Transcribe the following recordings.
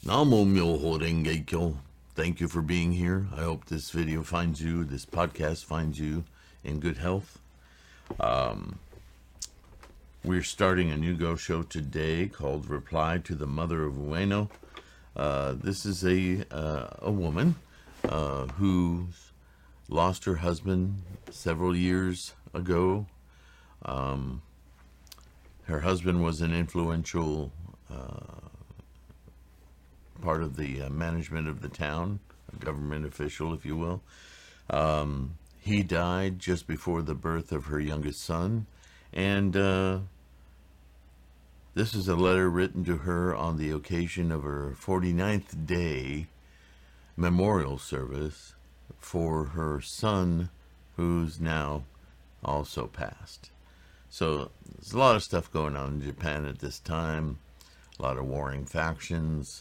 Namo Myoho Renge Kyo. Thank you for being here. I hope this video finds you, this podcast finds you in good health. We're starting a new Go show today called Reply to the Mother of Ueno. This is a woman who's lost her husband several years ago. Her husband was an influential part of the management of the town, a government official, if you will. He died just before the birth of her youngest son, and this is a letter written to her on the occasion of her 49th day memorial service for her son, who's now also passed. So there's a lot of stuff going on in Japan at this time, a lot of warring factions.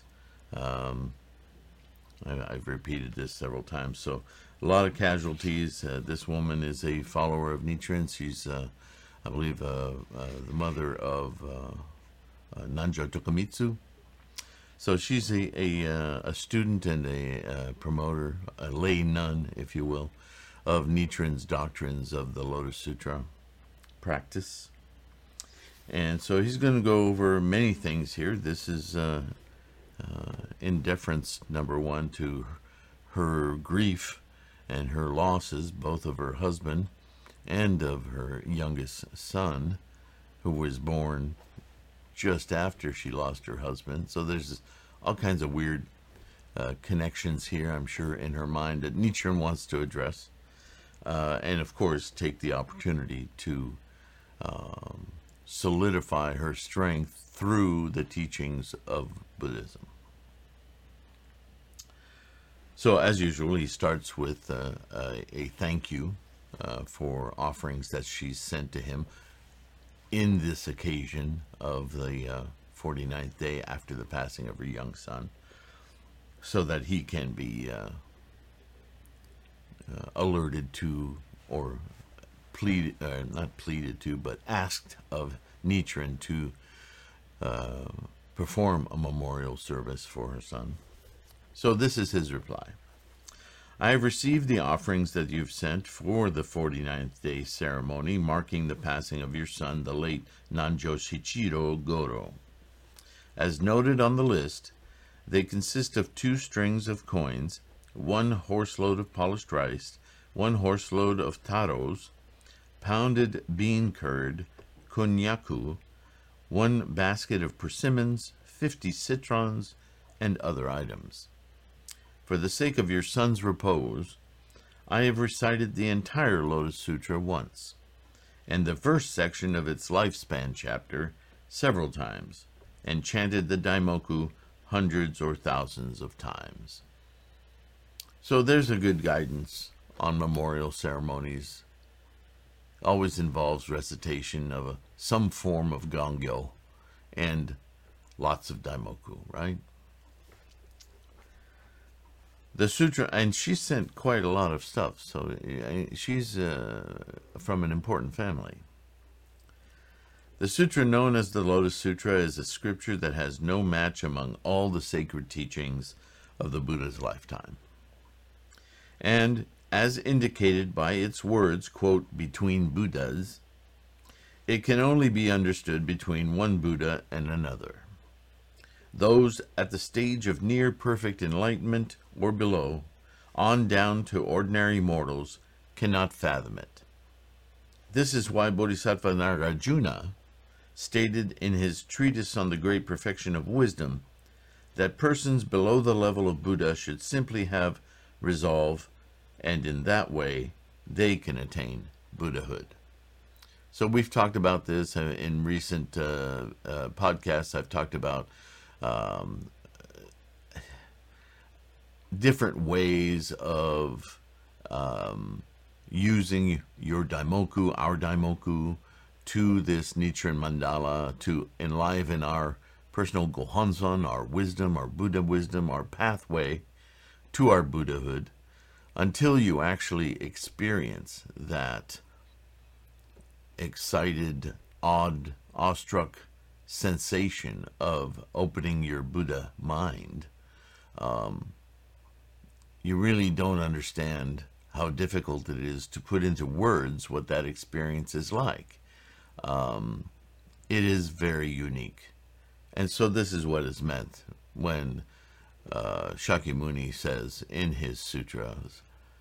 I've repeated this several times. So a lot of casualties. This woman is a follower of Nichiren. She's, I believe, the mother of Nanjo Tokumitsu. So she's a student and a promoter, a lay nun, if you will, of Nichiren's doctrines of the Lotus Sutra practice. And so he's going to go over many things here. This is in deference, number one, to her grief and her losses, both of her husband and of her youngest son, who was born just after she lost her husband. So there's all kinds of weird connections here, I'm sure, in her mind that Nichiren wants to address. And of course, take the opportunity to solidify her strength through the teachings of Buddhism. So, as usual, he starts with a thank you for offerings that she's sent to him in this occasion of the 49th day after the passing of her young son, so that he can be alerted to, or not pleaded to, but asked of Nichiren to perform a memorial service for her son. So this is his reply. I have received the offerings that you've sent for the 49th day ceremony marking the passing of your son, the late Nanjo Shichiro Goro. As noted on the list, they consist of 2 strings of coins, 1 horseload of polished rice, 1 horseload of taros, pounded bean curd, konyaku, 1 basket of persimmons, 50 citrons, and other items. For the sake of your son's repose, I have recited the entire Lotus Sutra once, and the first section of its lifespan chapter several times, and chanted the Daimoku hundreds or thousands of times. So there's a good guidance on memorial ceremonies. Always involves recitation of some form of Gongyo and lots of Daimoku, right? The sutra, and she sent quite a lot of stuff, so she's from an important family. The sutra known as the Lotus Sutra is a scripture that has no match among all the sacred teachings of the Buddha's lifetime. And as indicated by its words, quote, between Buddhas, it can only be understood between one Buddha and another. Those at the stage of near perfect enlightenment or below, on down to ordinary mortals, cannot fathom it. This is why Bodhisattva Nagarjuna stated in his treatise on the great perfection of wisdom that persons below the level of Buddha should simply have resolve, and in that way they can attain Buddhahood. So we've talked about this in recent podcasts. I've talked about different ways of using your Daimoku, our Daimoku, to this Nichiren Mandala to enliven our personal Gohonzon, our wisdom, our Buddha wisdom, our pathway to our Buddhahood, until you actually experience that excited, awestruck sensation of opening your Buddha mind you really don't understand how difficult it is to put into words what that experience is like. It is very unique. And so this is what is meant when Shakyamuni says in his sutras,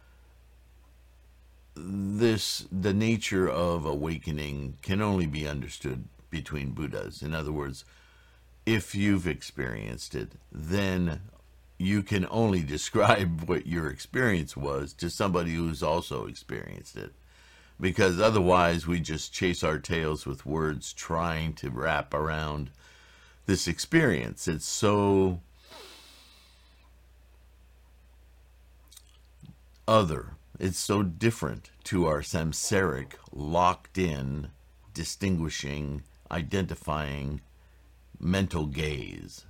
the nature of awakening can only be understood between Buddhas. In other words, if you've experienced it, then you can only describe what your experience was to somebody who's also experienced it. Because otherwise we just chase our tails with words trying to wrap around this experience. It's so other. It's so different to our samsaric, locked in, distinguishing, identifying mental gaze.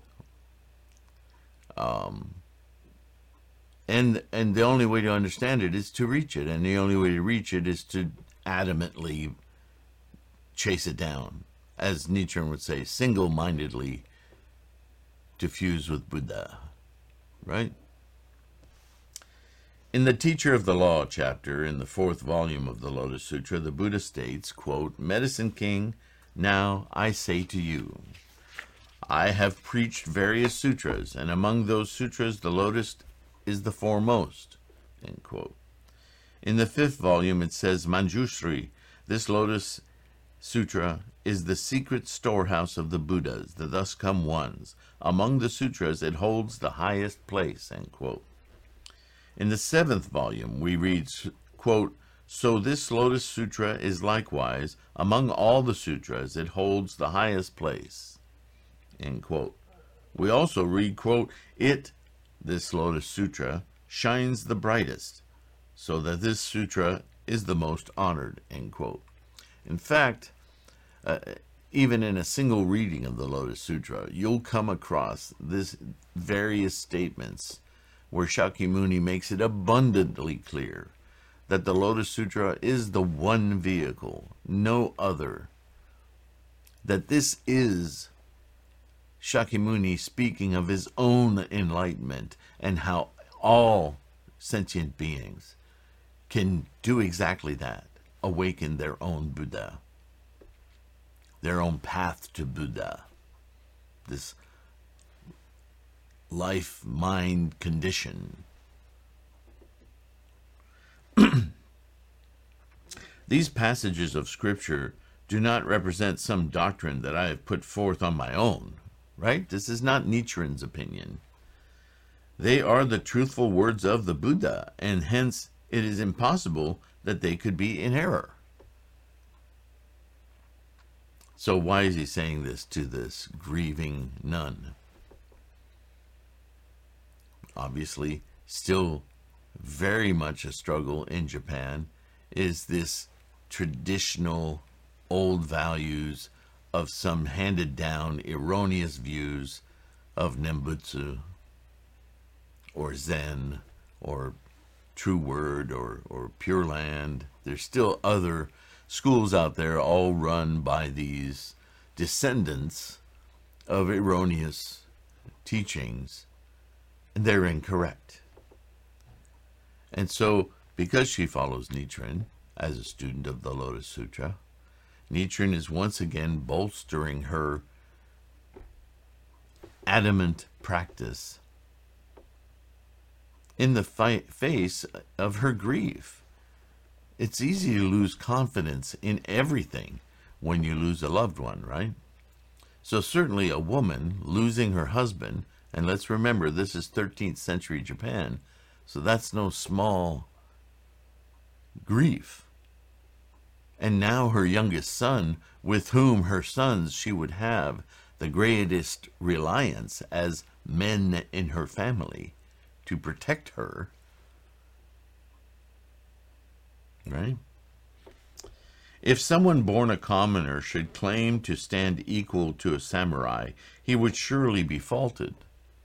And the only way to understand it is to reach it, and the only way to reach it is to adamantly chase it down, as Nichiren would say, single-mindedly to fuse with Buddha, right? In the Teacher of the Law chapter in the 4th volume of the Lotus Sutra, the Buddha states, quote, "Medicine King, now I say to you, I have preached various sutras, and among those sutras the lotus is the foremost." End quote. In the 5th volume it says, "Manjushri, this lotus sutra is the secret storehouse of the Buddhas, the thus come ones. Among the sutras it holds the highest place." End quote. In the 7th volume we read, quote, "So this Lotus Sutra is likewise, among all the sutras, it holds the highest place." End quote. We also read, quote, "This Lotus Sutra, shines the brightest, so that this sutra is the most honored." End quote. In fact, even in a single reading of the Lotus Sutra, you'll come across this various statements where Shakyamuni makes it abundantly clear that the Lotus Sutra is the one vehicle, no other. That this is Shakyamuni speaking of his own enlightenment and how all sentient beings can do exactly that, awaken their own Buddha, their own path to Buddha, this life-mind condition. These passages of Scripture do not represent some doctrine that I have put forth on my own, right? This is not Nichiren's opinion. They are the truthful words of the Buddha, and hence it is impossible that they could be in error. So why is he saying this to this grieving nun? Obviously, still very much a struggle in Japan is this traditional old values of some handed down erroneous views of Nembutsu or Zen or True Word or Pure Land. There's still other schools out there, all run by these descendants of erroneous teachings, and they're incorrect. And so, because she follows Nichiren as a student of the Lotus Sutra, Nichiren is once again bolstering her adamant practice in the face of her grief. It's easy to lose confidence in everything when you lose a loved one, right? So certainly a woman losing her husband, and let's remember this is 13th century Japan, so that's no small grief. And now her youngest son, with whom her sons she would have the greatest reliance as men in her family to protect her, right? If someone born a commoner should claim to stand equal to a samurai, he would surely be faulted.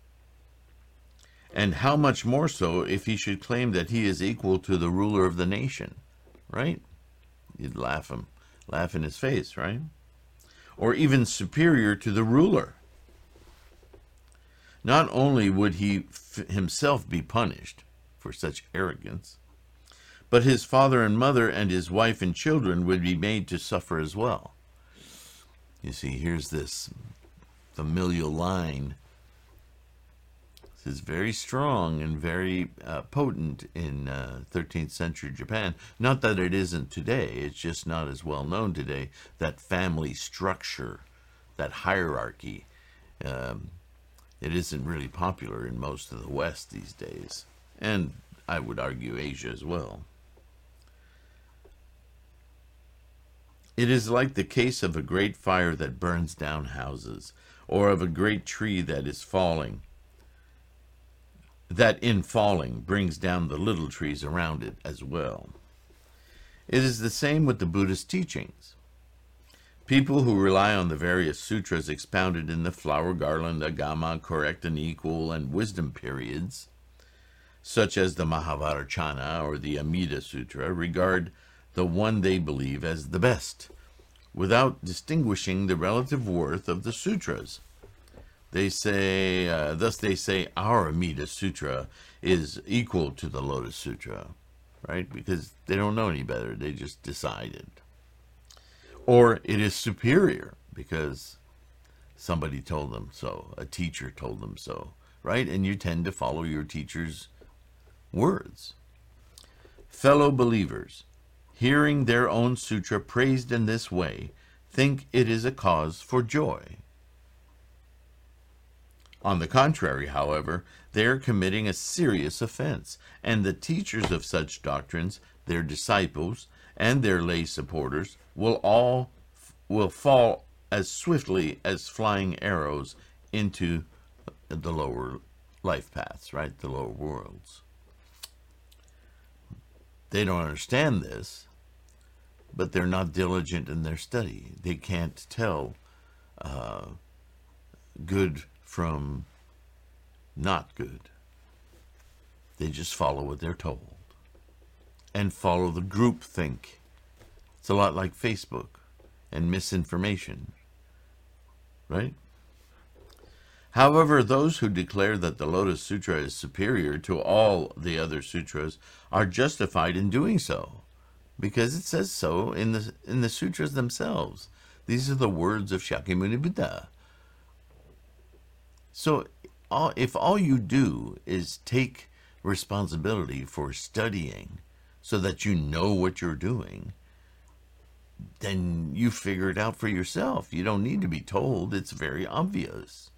And how much more so if he should claim that he is equal to the ruler of the nation, right? You'd laugh in his face, right? Or even superior to the ruler. not only would he himself be punished for such arrogance, but his father and mother and his wife and children would be made to suffer as well. You see, here's this familial line. This is very strong and very potent in 13th century Japan. Not that it isn't today, it's just not as well known today. That family structure, that hierarchy, it isn't really popular in most of the West these days. And I would argue Asia as well. It is like the case of a great fire that burns down houses, or of a great tree that is falling, that in falling brings down the little trees around it as well. It is the same with the Buddhist teachings. People who rely on the various sutras expounded in the flower garland, agama, correct and equal, and wisdom periods, such as the Mahavarachana or the Amida Sutra, regard the one they believe as the best, without distinguishing the relative worth of the sutras. They say, thus they say, our Amida Sutra is equal to the Lotus Sutra, right? Because they don't know any better. They just decided. Or it is superior because somebody told them so, a teacher told them so, right? And you tend to follow your teacher's words. Fellow believers, hearing their own sutra praised in this way, think it is a cause for joy. On the contrary, however, they are committing a serious offense, and the teachers of such doctrines, their disciples, and their lay supporters will fall as swiftly as flying arrows into the lower life paths, right? The lower worlds. They don't understand this, but they're not diligent in their study. They can't tell good from not good. They just follow what they're told and follow the group think. It's a lot like Facebook and misinformation, right? However, those who declare that the Lotus Sutra is superior to all the other sutras are justified in doing so, because it says so in the sutras themselves. These are the words of Shakyamuni Buddha. So if all you do is take responsibility for studying so that you know what you're doing, then you figure it out for yourself. You don't need to be told. It's very obvious.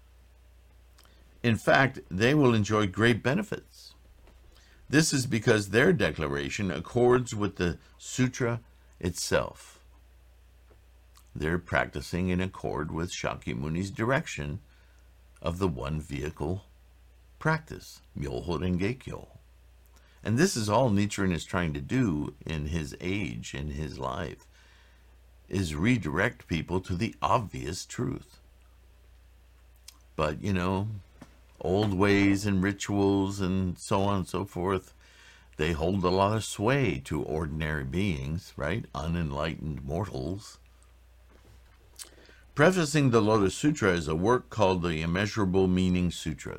In fact, they will enjoy great benefits. This is because their declaration accords with the sutra itself. They're practicing in accord with Shakyamuni's direction of the one vehicle practice, Myoho Renge-kyo. And this is all Nichiren is trying to do in his age, in his life, is redirect people to the obvious truth. But, you know, old ways and rituals and so on and so forth, they hold a lot of sway to ordinary beings, right? Unenlightened mortals. Prefacing the Lotus Sutra is a work called the Immeasurable Meaning Sutra.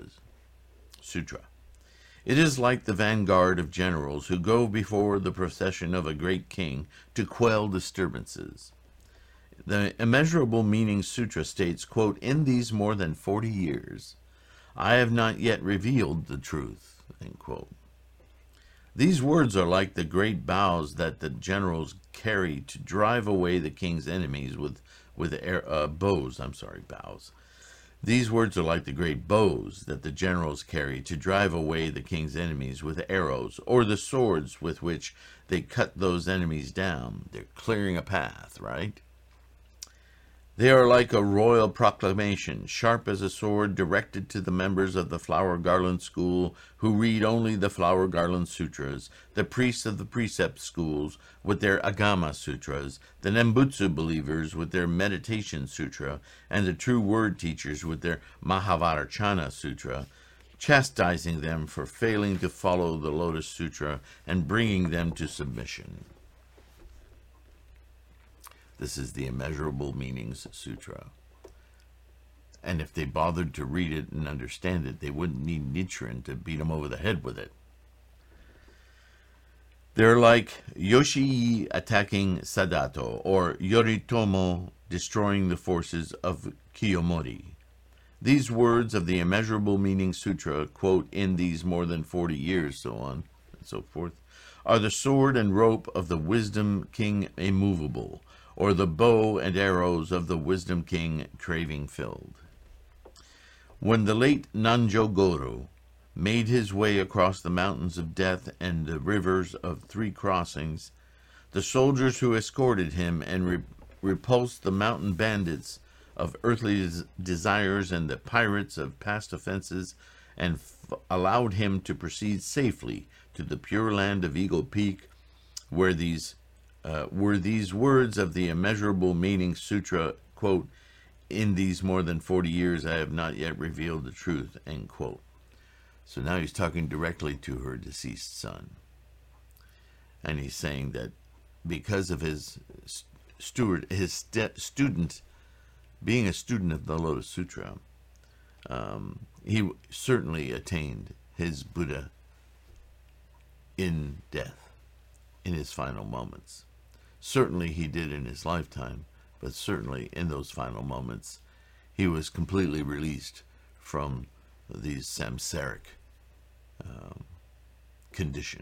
It is like the vanguard of generals who go before the procession of a great king to quell disturbances. The Immeasurable Meaning Sutra states, quote, "In these more than 40 years, I have not yet revealed the truth," end quote. These words are like the great bows that the generals carry to drive away the king's enemies with bows. Bows. These words are like the great bows that the generals carry to drive away the king's enemies with arrows, or the swords with which they cut those enemies down. They're clearing a path, right? They are like a royal proclamation, sharp as a sword, directed to the members of the Flower Garland School who read only the Flower Garland Sutras, the priests of the Precept Schools with their Agama Sutras, the Nembutsu believers with their Meditation Sutra, and the True Word teachers with their Mahavarachana Sutra, chastising them for failing to follow the Lotus Sutra and bringing them to submission. This is the Immeasurable Meanings Sutra. And if they bothered to read it and understand it, they wouldn't need Nichiren to beat them over the head with it. They're like Yoshii attacking Sadato, or Yoritomo destroying the forces of Kiyomori. These words of the Immeasurable Meaning Sutra, quote, in these more than 40 years, so on and so forth, are the sword and rope of the Wisdom King immovable, or the bow and arrows of the Wisdom King craving filled. When the late Nanjo-Goro made his way across the mountains of death and the rivers of three crossings, the soldiers who escorted him and repulsed the mountain bandits of earthly desires and the pirates of past offenses, and allowed him to proceed safely to the pure land of Eagle Peak, where these were these words of the Immeasurable Meaning Sutra, quote, in these more than 40 years I have not yet revealed the truth, end quote. So now he's talking directly to her deceased son. And he's saying that because of his student, being a student of the Lotus Sutra, he certainly attained his Buddha in death, in his final moments. Certainly he did in his lifetime, but certainly in those final moments, he was completely released from these samsaric condition.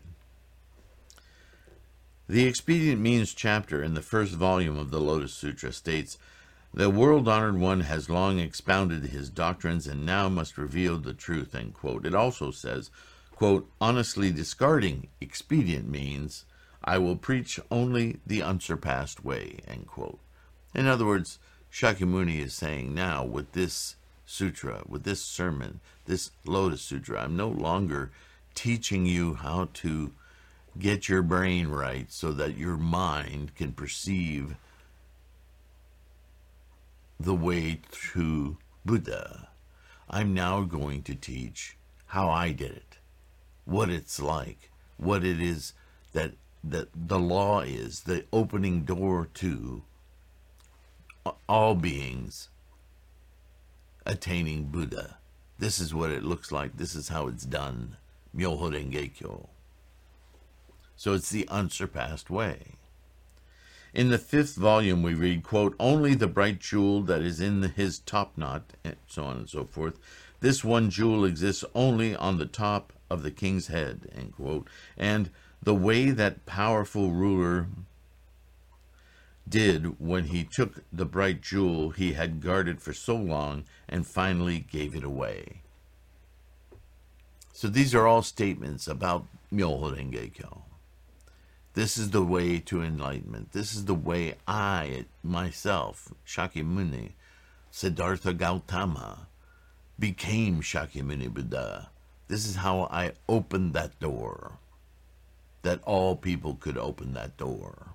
The Expedient Means chapter in the first volume of the Lotus Sutra states, "The world-honored one has long expounded his doctrines and now must reveal the truth," end quote. It also says, quote, "honestly discarding expedient means, I will preach only the unsurpassed way," end quote. In other words, Shakyamuni is saying now with this sutra, with this sermon, this Lotus Sutra, I'm no longer teaching you how to get your brain right so that your mind can perceive the way to Buddha. I'm now going to teach how I did it, what it's like, what it is that the law is, the opening door to all beings attaining Buddha. This is what it looks like. This is how it's done. Myoho Renge Kyo. So it's the unsurpassed way. In the fifth volume we read, quote, "only the bright jewel that is in his top knot," and so on and so forth. "This one jewel exists only on the top of the king's head," end quote. And the way that powerful ruler did when he took the bright jewel he had guarded for so long and finally gave it away. So these are all statements about Myoho Renge Kyo. This is the way to enlightenment. This is the way I, myself, Shakyamuni, Siddhartha Gautama, became Shakyamuni Buddha. This is how I opened that door, that all people could open that door.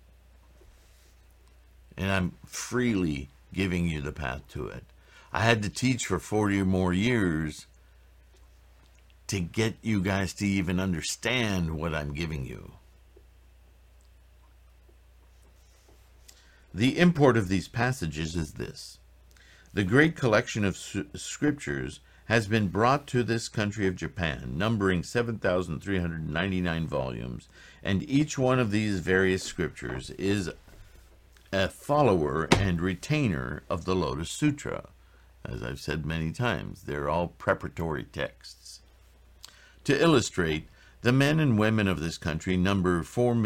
And I'm freely giving you the path to it. I had to teach for 40 or more years to get you guys to even understand what I'm giving you. The import of these passages is this: the great collection of scriptures has been brought to this country of Japan, numbering 7,399 volumes, and each one of these various scriptures is a follower and retainer of the Lotus Sutra. As I've said many times, they're all preparatory texts. To illustrate, the men and women of this country number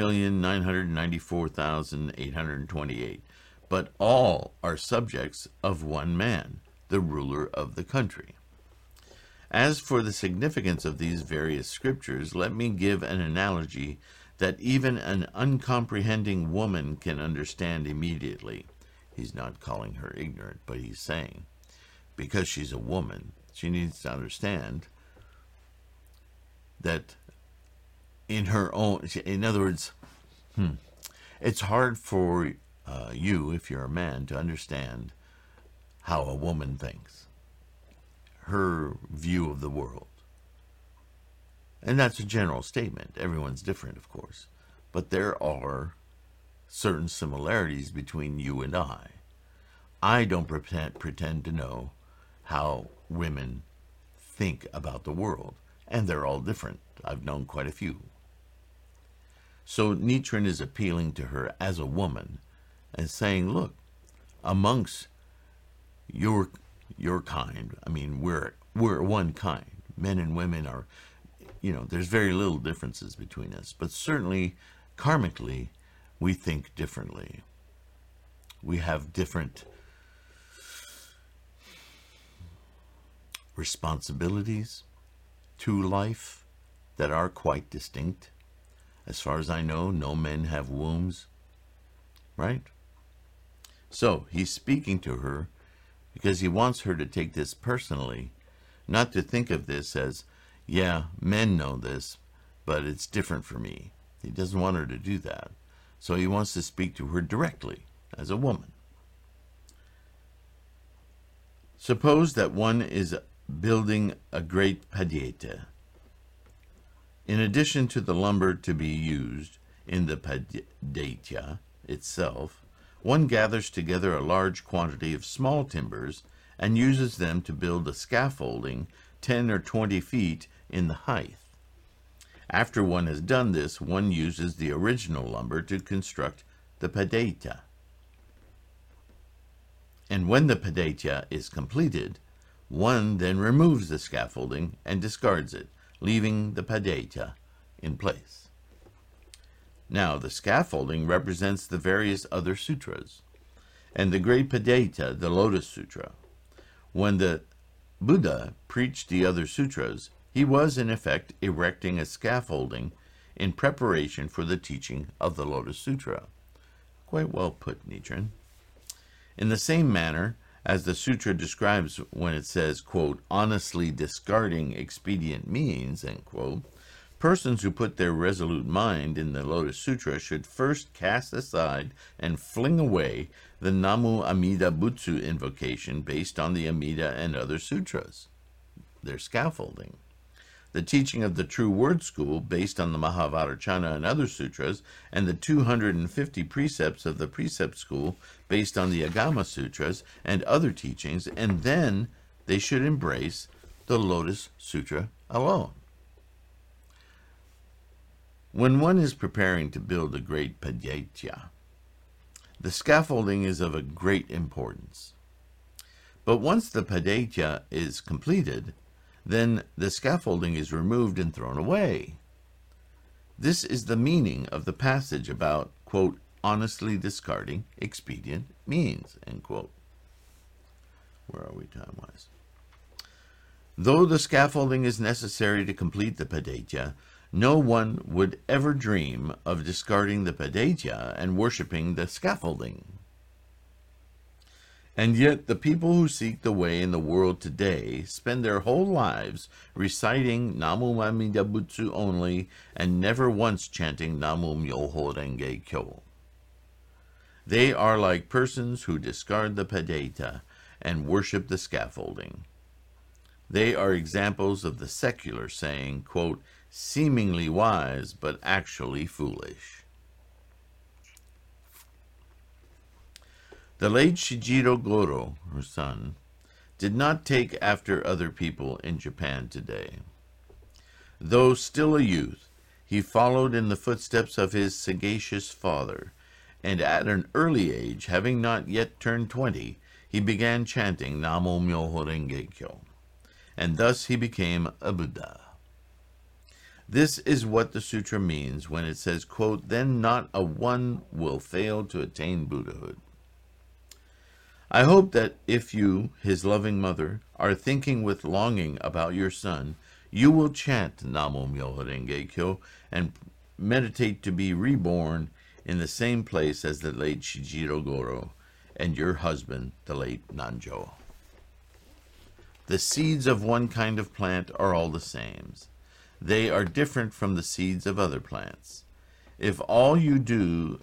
4,994,828, but all are subjects of one man, the ruler of the country. As for the significance of these various scriptures, let me give an analogy that even an uncomprehending woman can understand immediately. He's not calling her ignorant, but he's saying, because she's a woman, she needs to understand that in her own, in other words, it's hard for you, if you're a man, to understand how a woman thinks, her view of the world. And that's a general statement. Everyone's different, of course. But there are certain similarities between you and I. I don't pretend to know how women think about the world. And they're all different. I've known quite a few. So Nichiren is appealing to her as a woman and saying, look, amongst your kind, I mean, we're one kind. Men and women are, there's very little differences between us, but certainly karmically, we think differently. We have different responsibilities to life that are quite distinct. As far as I know, no men have wombs, right? So he's speaking to her because he wants her to take this personally, not to think of this as, yeah, men know this, but it's different for me. He doesn't want her to do that. So he wants to speak to her directly as a woman. Suppose that one is building a great padeta. In addition to the lumber to be used in the padeta itself, one gathers together a large quantity of small timbers and uses them to build a scaffolding 10 or 20 feet in the height. After one has done this, one uses the original lumber to construct the padeta. And when the padeta is completed, one then removes the scaffolding and discards it, leaving the padeta in place. Now, the scaffolding represents the various other sutras, and the great padeta, the Lotus Sutra. When the Buddha preached the other sutras, he was in effect erecting a scaffolding in preparation for the teaching of the Lotus Sutra. Quite well put, Nichiren. In the same manner as the sutra describes when it says, quote, honestly discarding expedient means, end quote, persons who put their resolute mind in the Lotus Sutra should first cast aside and fling away the Namu Amida Butsu invocation based on the Amida and other sutras, their scaffolding. The teaching of the True Word School, based on the Mahavarachana and other sutras, and the 250 precepts of the Precept School, based on the Agama Sutras and other teachings, and then they should embrace the Lotus Sutra alone. When one is preparing to build a great padeta, the scaffolding is of a great importance. But once the padeta is completed, then the scaffolding is removed and thrown away. This is the meaning of the passage about, quote, honestly discarding expedient means, end quote. Where are we time-wise? Though the scaffolding is necessary to complete the padeta, no one would ever dream of discarding the padeta and worshipping the scaffolding. And yet the people who seek the way in the world today spend their whole lives reciting Namu Amida Butsu only and never once chanting Namu Myoho Renge Kyo. They are like persons who discard the padeta and worship the scaffolding. They are examples of the secular saying, quote, seemingly wise but actually foolish. The late Shijiro Goro, her son, did not take after other people in Japan today. Though still a youth, he followed in the footsteps of his sagacious father, and at an early age, having not yet turned 20, he began chanting Namo Myoho Renge Kyo, and thus he became a Buddha. This is what the sutra means when it says, quote, then not a one will fail to attain Buddhahood. I hope that if you, his loving mother, are thinking with longing about your son, you will chant Namo Myoho Renge Kyo and meditate to be reborn in the same place as the late Shijiro Goro and your husband, the late Nanjo. The seeds of one kind of plant are all the same. They are different from the seeds of other plants. If all you do,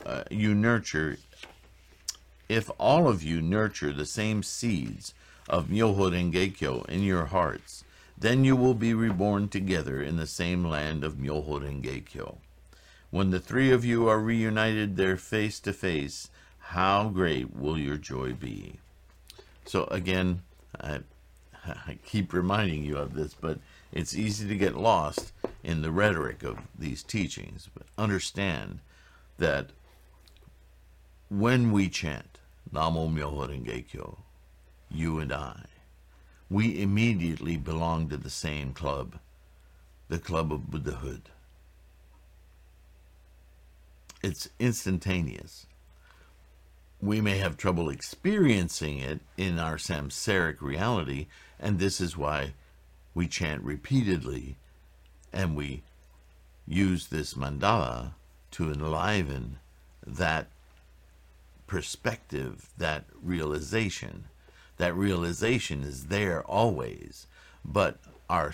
If all of you nurture the same seeds of Myoho Renge Kyo in your hearts, then you will be reborn together in the same land of Myoho Renge Kyo. When the three of you are reunited there face to face, how great will your joy be? So again, I keep reminding you of this, but it's easy to get lost in the rhetoric of these teachings. But understand that when we chant Namo Myoho Renge Kyo, you and I, we immediately belong to the same club, the club of Buddhahood. It's instantaneous. We may have trouble experiencing it in our samsaric reality, and this is why we chant repeatedly, and we use this mandala to enliven that perspective, that realization. That realization is there always, but our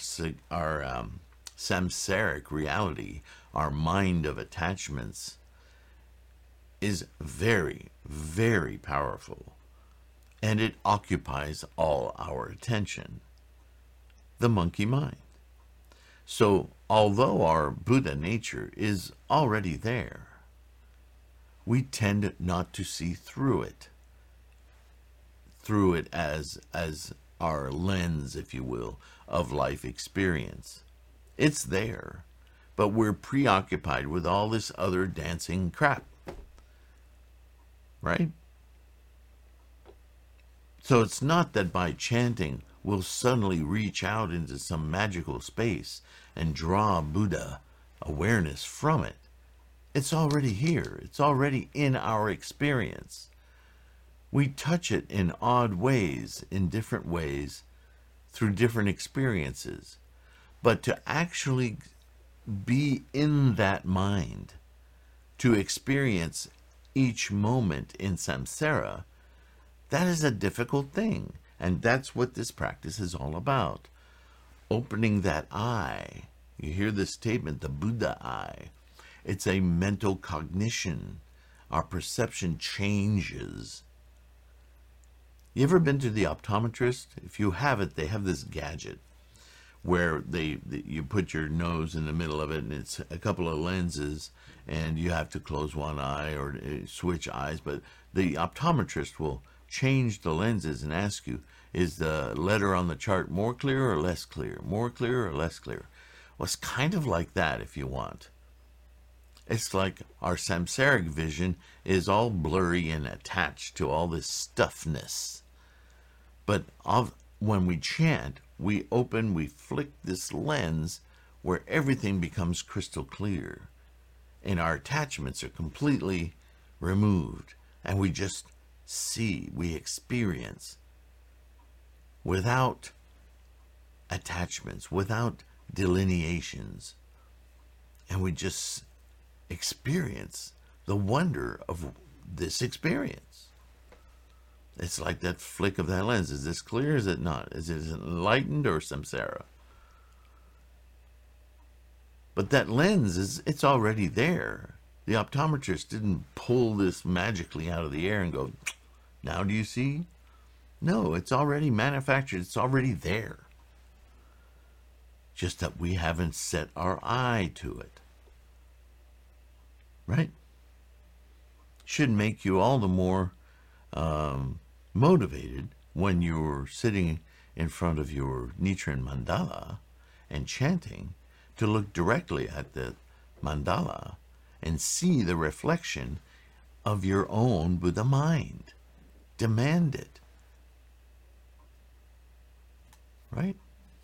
samsaric reality, our mind of attachments, is very, very powerful, and it occupies all our attention. The monkey mind. So, although our Buddha nature is already there, we tend not to see through it as our lens, if you will, of life experience. It's there, but we're preoccupied with all this other dancing crap. Right? So it's not that by chanting we'll suddenly reach out into some magical space and draw Buddha awareness from it. It's already here. It's already in our experience. We touch it in odd ways, in different ways, through different experiences. But to actually be in that mind, to experience each moment in samsara, that is a difficult thing. And that's what this practice is all about. Opening that eye. You hear this statement, the Buddha eye. It's a mental cognition. Our perception changes. You ever been to the optometrist? If you haven't, they have this gadget where you put your nose in the middle of it, and it's a couple of lenses, and you have to close one eye or switch eyes. But the optometrist will change the lenses and ask you, is the letter on the chart more clear or less clear? More clear or less clear? Well, it's kind of like that, if you want. It's like our samsaric vision is all blurry and attached to all this stuffness. But when we chant, we flick this lens where everything becomes crystal clear. And our attachments are completely removed. And we just see, we experience without attachments, without delineations. And we just experience the wonder of this experience. It's like that flick of that lens. Is this clear? Is it not? Is it enlightened or samsara? But that lens it's already there. The optometrist didn't pull this magically out of the air and go, now do you see? No, it's already manufactured. It's already there. Just that we haven't set our eye to it. Right? Should make you all the more motivated when you're sitting in front of your Nichiren mandala and chanting to look directly at the mandala and see the reflection of your own Buddha mind. Demand it. Right?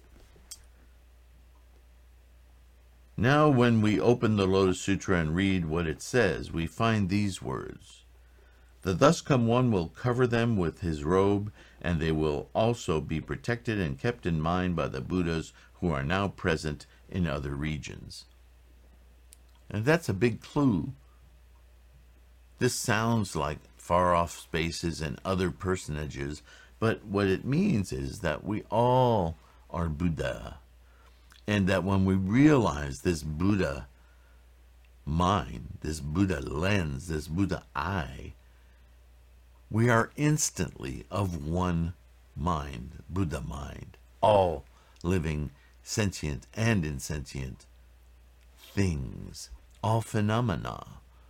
Now, when we open the Lotus Sutra and read what it says, we find these words. The Thus Come One will cover them with his robe, and they will also be protected and kept in mind by the Buddhas who are now present in other regions. And that's a big clue. This sounds like far-off spaces and other personages, but what it means is that we all are Buddha. And that when we realize this Buddha mind, this Buddha lens, this Buddha eye, we are instantly of one mind, Buddha mind, all living sentient and insentient things, all phenomena.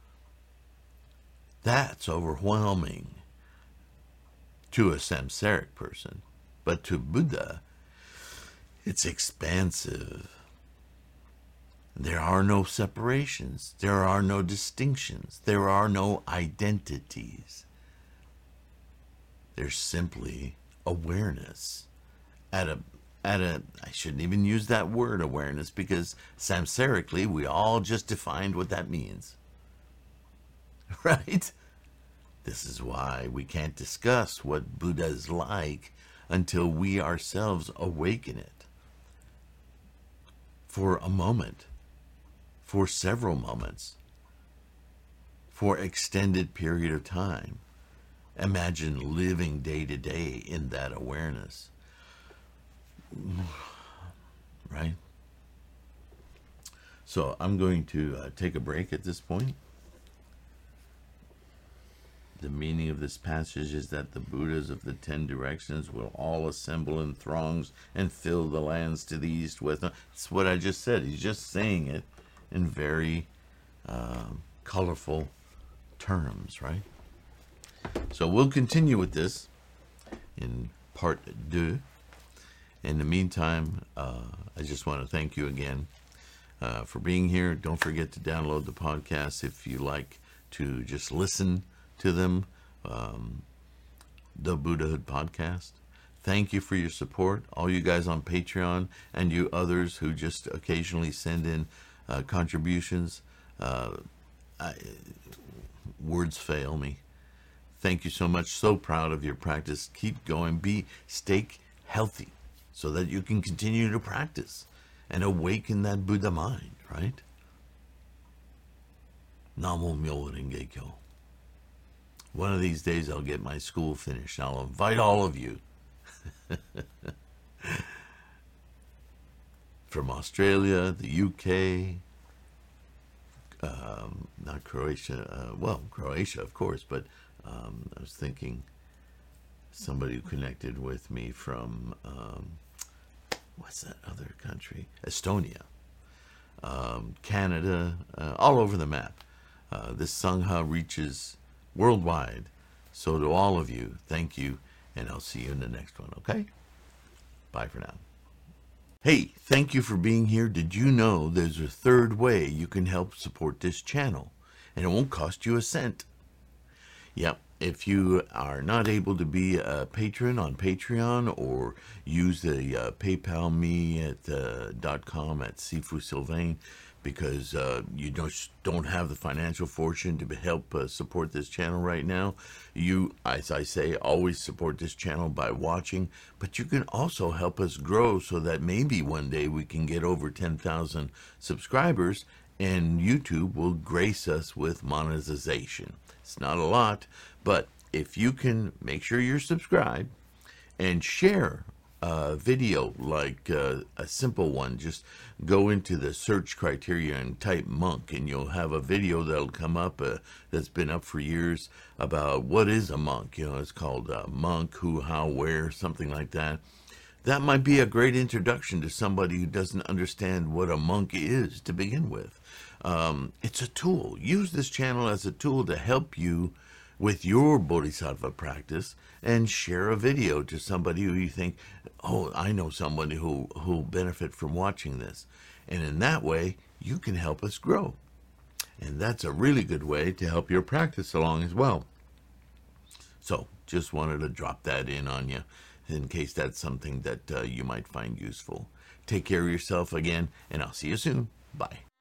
That's overwhelming to a samsaric person, but to Buddha, It's expansive. There are no separations. There are no distinctions. There are no identities. There's simply awareness at a I shouldn't even use that word awareness, because samsarically we all just defined what that means. Right? This is why we can't discuss what Buddha is like until we ourselves awaken it. For a moment, for several moments, for extended period of time. Imagine living day to day in that awareness. Right? So I'm going to take a break at this point. The meaning of this passage is that the Buddhas of the 10 directions will all assemble in throngs and fill the lands to the east, west. It's what I just said. He's just saying it in very colorful terms, right? So we'll continue with this in part 2. In the meantime, I just want to thank you again for being here. Don't forget to download the podcast if you like to just listen to them, the Buddhahood podcast. Thank you for your support, all you guys on Patreon and you others who just occasionally send in contributions. Words fail me. Thank you so much. So proud of your practice. Keep going. Stay healthy so that you can continue to practice and awaken that Buddha mind, right? Namo Myoho Renge Kyo. One of these days I'll get my school finished. I'll invite all of you from Australia, the UK, not Croatia, well, Croatia, of course, but I was thinking somebody who connected with me from, what's that other country? Estonia, Canada, all over the map. This Sangha reaches worldwide. So to all of you, thank you, and I'll see you in the next one, okay? Bye for now. Hey, thank you for being here. Did you know there's a third way you can help support this channel, and it won't cost you a cent? Yep, if you are not able to be a patron on Patreon or use the PayPal me at .com at Sifu Sylvain, because you don't have the financial fortune to help support this channel right now. You, as I say, always support this channel by watching, but you can also help us grow so that maybe one day we can get over 10,000 subscribers and YouTube will grace us with monetization. It's not a lot, but if you can make sure you're subscribed and share a video like a simple one, just go into the search criteria and type monk and you'll have a video that'll come up that's been up for years about what is a monk. You know, it's called monk, who, how, where, something like that. That might be a great introduction to somebody who doesn't understand what a monk is to begin with. It's a tool. Use this channel as a tool to help you with your bodhisattva practice, and share a video to somebody who you think, oh, I know somebody who'll benefit from watching this. And in that way, you can help us grow. And that's a really good way to help your practice along as well. So just wanted to drop that in on you in case that's something that you might find useful. Take care of yourself again, and I'll see you soon. Bye.